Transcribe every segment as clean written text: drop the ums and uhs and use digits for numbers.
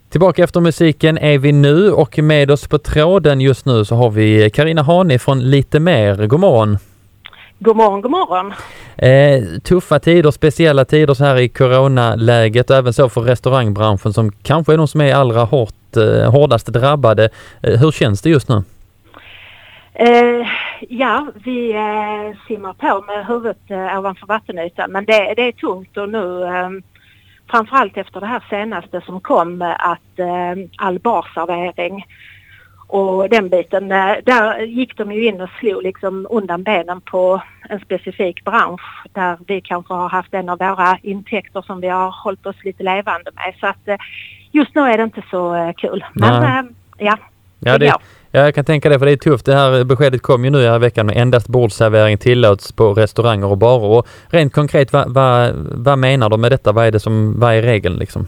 Tillbaka efter musiken är vi nu och med oss på tråden just nu så har vi Carina Hane från Lite Mer. God morgon. God morgon, god morgon. Tuffa tider, speciella tider så här i coronaläget och även så för restaurangbranschen som kanske är de som är allra hårdast drabbade. Hur känns det just nu? Vi simmar på med huvudet ovanför vattenytan, men det är tungt och nu framförallt efter det här senaste som kom att all barservering och den biten, där gick de ju in och slog liksom undan benen på en specifik bransch där vi kanske har haft en av våra intäkter som vi har hållit oss lite levande med. Så att just nu är det inte så kul. Men jag kan tänka det, för det är tufft. Det här beskedet kom ju nu i här veckan med endast bordservering tillåts på restauranger och barer. Och rent konkret, vad menar de med detta? Vad är regeln liksom?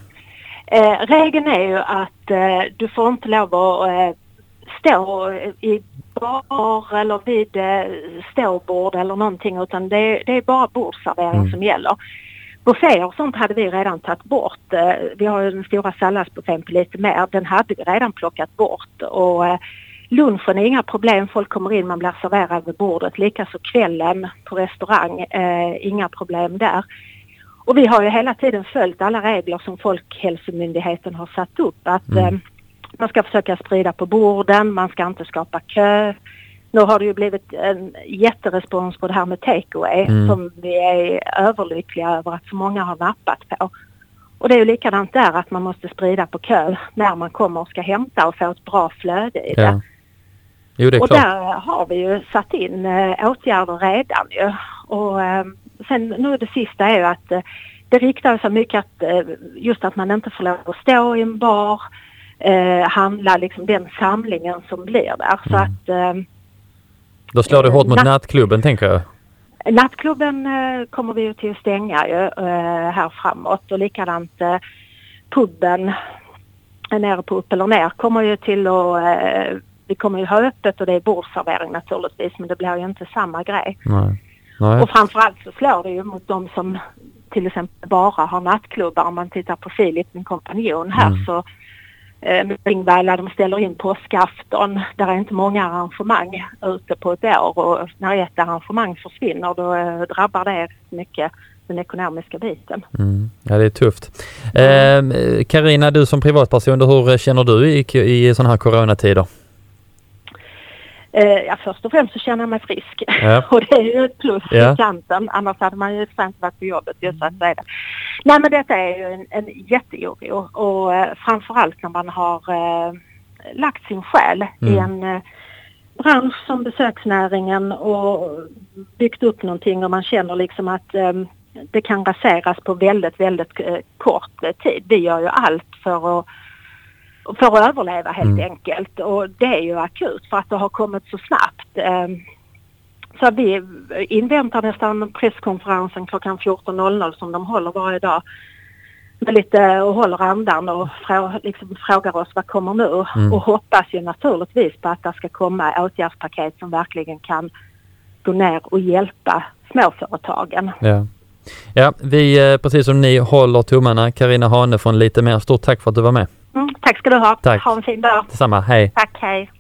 Regeln är ju att du får inte lov att stå i bar eller vid ståbord eller någonting, utan det är bara bordservering som gäller. Bufféer och sånt hade vi redan tagit bort. Vi har ju den stora salladsbuffén på Lite Mer. Den hade vi redan plockat bort. Och lunchen är inga problem. Folk kommer in, man blir serverad vid bordet. Likaså kvällen på restaurang. Inga problem där. Och vi har ju hela tiden följt alla regler som Folkhälsomyndigheten har satt upp. Att man ska försöka sprida på borden. Man ska inte skapa kö. Nu har det ju blivit en jätterespons på det här med takeaway som vi är överlyckliga över att så många har nappat på. Och det är ju likadant där, att man måste sprida på kö när man kommer och ska hämta och få ett bra flöde i det. Ja. Jo, det är och klart. där har vi ju satt in åtgärder redan ju. Och sen nu det sista är ju att det riktar sig mycket att just att man inte får lov att stå i en bar, handla liksom den samlingen som blir där. Så att då slår det hårt mot nattklubben, tänker jag. Nattklubben kommer vi ju till att stänga här framåt, och likadant puben nere på Upp eller Ner kommer ju till att vi kommer ju ha öppet, och det är bordservering naturligtvis, men det blir ju inte samma grej. Nej. Och framförallt så slår det ju mot de som till exempel bara har nattklubbar. Om man tittar på Filip, min kompanjon här, så Ringvalla, de ställer in påskafton. Där är inte många arrangemang ute på ett år, och när ett arrangemang försvinner då drabbar det mycket den ekonomiska biten. Ja, det är tufft. Carina, du som privatperson, hur känner du i sådana här coronatider? Först och främst så känner jag mig frisk. Ja. Och det är ju ett plus i kanten. Annars hade man ju inte varit på jobbet just så att säga det. Nej, men detta är ju en jätteoro. Och framförallt när man har lagt sin själ i en bransch som besöksnäringen och byggt upp någonting, och man känner liksom att det kan raseras på väldigt, väldigt kort tid. Vi gör ju allt för att överleva helt enkelt, och det är ju akut för att det har kommit så snabbt. Så vi inväntar nästan presskonferensen klockan 14.00 som de håller varje dag med lite och håller andan och frågar oss vad kommer nu, och hoppas ju naturligtvis på att det ska komma åtgärdspaket som verkligen kan gå ner och hjälpa småföretagen. Ja, vi precis som ni håller tummarna. Carina Hane från Lite Mer, stort tack för att du var med. Tack ska du ha. Tack. Ha en fin dag. Detsamma, hej. Tack, hej.